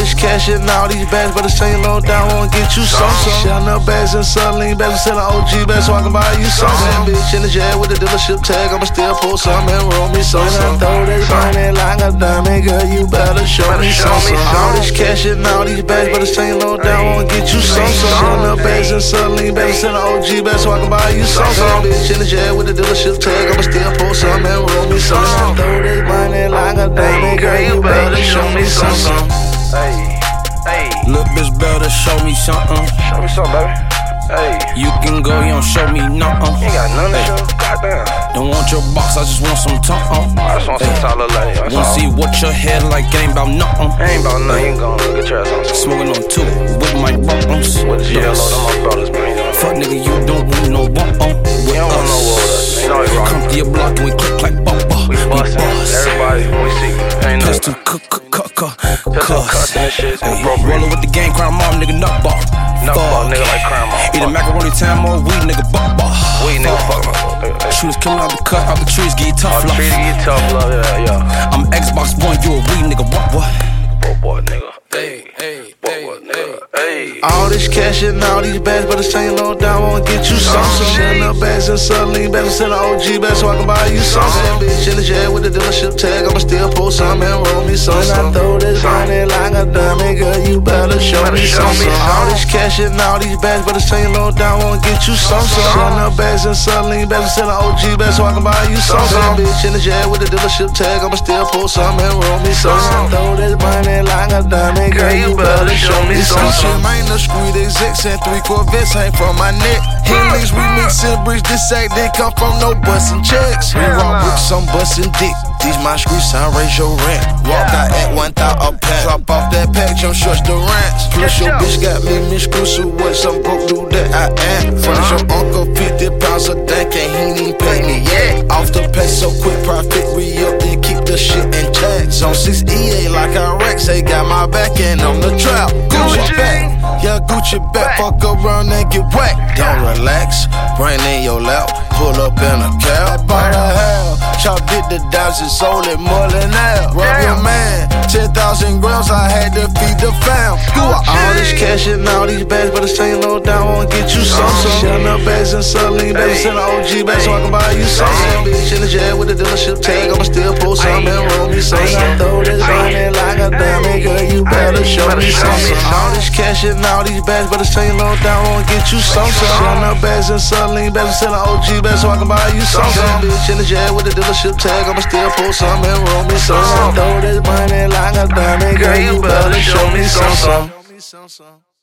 this cash and all these bags, but it's saying low down, wanna get you some. Shellin' up bags and selling bags, selling OG bags, so I can buy you some. That bitch in the jet with the dealership tag, I'ma still pull some and roll me some. When I throw this money like a diamond, girl, you better show me some. All this cash and all these bags, but it's saying low down, wanna get you some. Shellin' up bags and selling bags, selling OG bags, so I can buy you some. That bitch in the jet with the dealership tag, I'ma still pull some and roll me some. When I throw this money like a diamond, girl, you better show me some. Hey, hey. Little bitch better show me something. Show me something, baby. Hey. You can go, you don't show me nothing. You ain't got none to show. Goddamn. Don't want your box, I just want some tongue. I just want some solid lane. Wanna see what your head like, it ain't about nothing. Ain't about nothing, you gon' get your ass on. Smoking on two with my buttons. With the GLO, them my brothers, man. Fuck nigga, you don't want no bump on. You don't want no water. Ain't no way Come to your block and we click like bumper. We bustin'. Everybody, we see. Ain't no. Pistol Cussing and shit. Rollin' with the gang, crime mob, nigga, nutball. Nutball, nigga, like crime mob. Eat a macaroni time or weed, nigga, buck bar. Weed, nigga, fuck my. Shooters coming out the cut, out the trees, get tough love. Trees get tough love, yeah. I'm Xbox One, you a weed, nigga, what? Boy, nigga. Hey, hey, boy, nigga. Hey. All this cash and all these bags, but it's saying low down, wanna get you some. Shellin' up bags and selling bags, selling OG bags, so I can buy you some. That bitch in the jet with the dealership tag, I'ma still pull some and roll me some. When I throw this money like a diamond, girl, you better show me some. All this cash and all these bags, but it's saying low down, wanna get you some. Shellin' up bags and selling bags, selling OG bags, so I can buy you some. That bitch in the jet with the dealership tag, I'ma still pull some and roll me some. When I throw this money like a diamond, girl, you better show me some. Ain't no screw they execs and 3 Corvettes hang from my neck. Henleys remixing bricks, this act didn't come from no bustin' checks. We rock bricks, I'm bustin' dick. These my streets, I raise your rent. Walk out at 1,000 a pack. Drop off that pack, jump shorts the rents. Plus your bitch got me miscrucial with some broke dude that I am. Furnish your uncle 50 pounds a day, and he ain't even pay me yet. Off the pay so quick, profit re-up, then keep the shit in check. Zone 6 EA like I Rex, they got my back and on the trap. Gucci back, yeah, Gucci back. Fuck around and get whacked. Don't relax, brain in your lap, pull up in a cab. By the hell, chop did the dimes and sold it more than that. Rub your man, 10,000 grams, I had to feed the fam. All this cash and all these bags, but it's saying low down, wanna get you some. Shellin' up bags and selling bags, selling OG bags, so I can buy you some. That bitch in the jet with the dealership tag, I'ma still pull some and roll me some. I throw this money like a diamond, girl, you better show me some. All this cash and all these bags, but it's saying low down, wanna get you some. Shellin' up bags and selling bags, selling OG bags, so I can buy you some. That bitch in the jet with the dealership tag, I'ma still pull some and roll me some. I throw this money like a diamond, girl, you better show me some.